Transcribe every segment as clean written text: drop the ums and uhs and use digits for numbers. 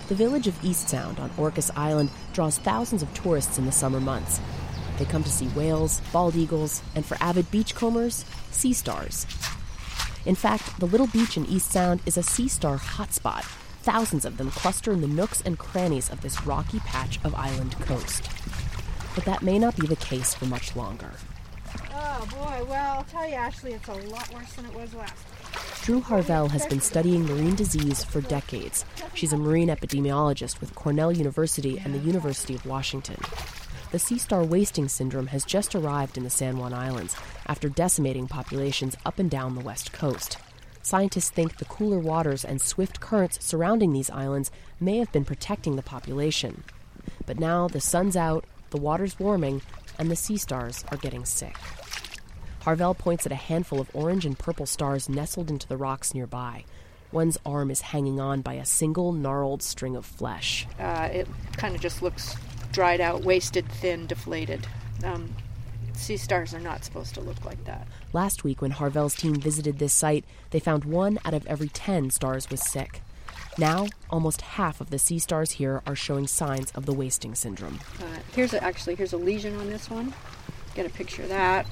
The village of East Sound on Orcas Island draws thousands of tourists in the summer months. They come to see whales, bald eagles, and for avid beachcombers, sea stars. In fact, the little beach in East Sound is a sea star hotspot. Thousands of them cluster in the nooks and crannies of this rocky patch of island coast. But that may not be the case for much longer. Oh boy, well, I'll tell you, Ashley, it's a lot worse than it was last time. Drew Harvell has been studying marine disease for decades. She's a marine epidemiologist with Cornell University and the University of Washington. The sea star wasting syndrome has just arrived in the San Juan Islands after decimating populations up and down the west coast. Scientists think the cooler waters and swift currents surrounding these islands may have been protecting the population. But now the sun's out, the water's warming, and the sea stars are getting sick. Harvell points at a handful of orange and purple stars nestled into the rocks nearby. One's arm is hanging on by a single gnarled string of flesh. It kind of just looks dried out, wasted, thin, deflated. Sea stars are not supposed to look like that. Last week, when Harvell's team visited this site, they found 1 out of every 10 stars was sick. Now, almost half of the sea stars here are showing signs of the wasting syndrome. Here's a lesion on this one. Get a picture of that.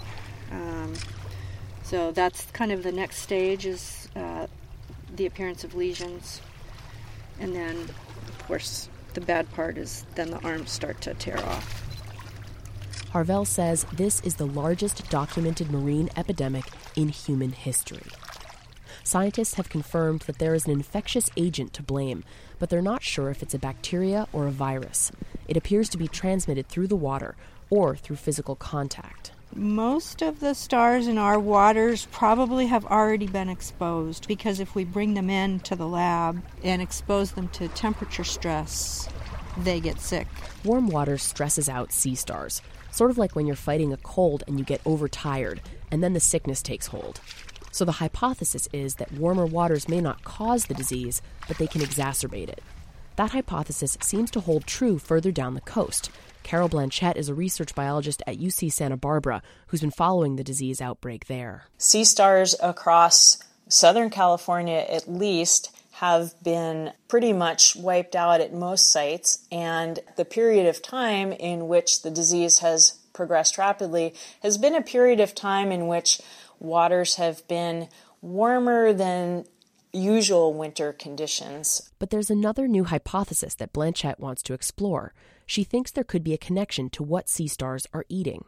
So that's kind of the next stage is the appearance of lesions. And then, of course, the bad part is then the arms start to tear off. Harvell says this is the largest documented marine epidemic in human history. Scientists have confirmed that there is an infectious agent to blame, but they're not sure if it's a bacteria or a virus. It appears to be transmitted through the water or through physical contact. Most of the stars in our waters probably have already been exposed, because if we bring them into the lab and expose them to temperature stress, they get sick. Warm water stresses out sea stars, sort of like when you're fighting a cold and you get overtired, and then the sickness takes hold. So the hypothesis is that warmer waters may not cause the disease, but they can exacerbate it. That hypothesis seems to hold true further down the coast. Carol Blanchette is a research biologist at UC Santa Barbara who's been following the disease outbreak there. Sea stars across Southern California, at least, have been pretty much wiped out at most sites, and the period of time in which the disease has progressed rapidly has been a period of time in which waters have been warmer than usual winter conditions. But there's another new hypothesis that Blanchette wants to explore. She thinks there could be a connection to what sea stars are eating.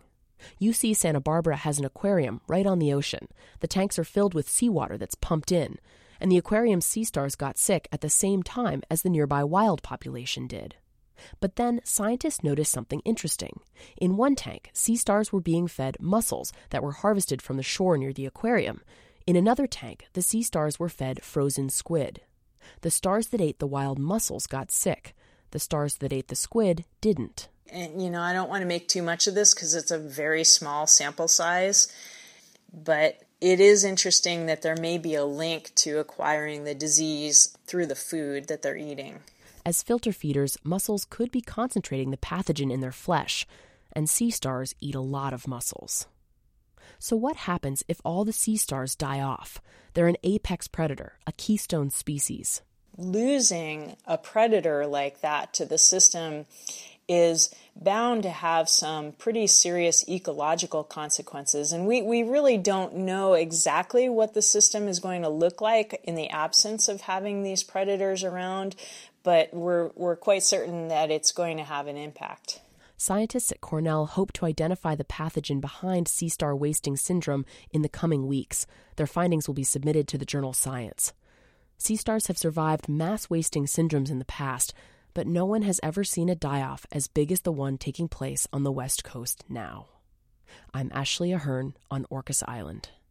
UC Santa Barbara has an aquarium right on the ocean. The tanks are filled with seawater that's pumped in, and the aquarium's sea stars got sick at the same time as the nearby wild population did. But then scientists noticed something interesting. In one tank, sea stars were being fed mussels that were harvested from the shore near the aquarium. In another tank, the sea stars were fed frozen squid. The stars that ate the wild mussels got sick. The stars that ate the squid didn't. And, I don't want to make too much of this because it's a very small sample size, but it is interesting that there may be a link to acquiring the disease through the food that they're eating. As filter feeders, mussels could be concentrating the pathogen in their flesh, and sea stars eat a lot of mussels. So what happens if all the sea stars die off? They're an apex predator, a keystone species. Losing a predator like that to the system is bound to have some pretty serious ecological consequences. And we really don't know exactly what the system is going to look like in the absence of having these predators around, but we're quite certain that it's going to have an impact. Scientists at Cornell hope to identify the pathogen behind sea star wasting syndrome in the coming weeks. Their findings will be submitted to the journal Science. Sea stars have survived mass wasting syndromes in the past, but no one has ever seen a die-off as big as the one taking place on the West Coast now. I'm Ashley Ahern on Orcas Island.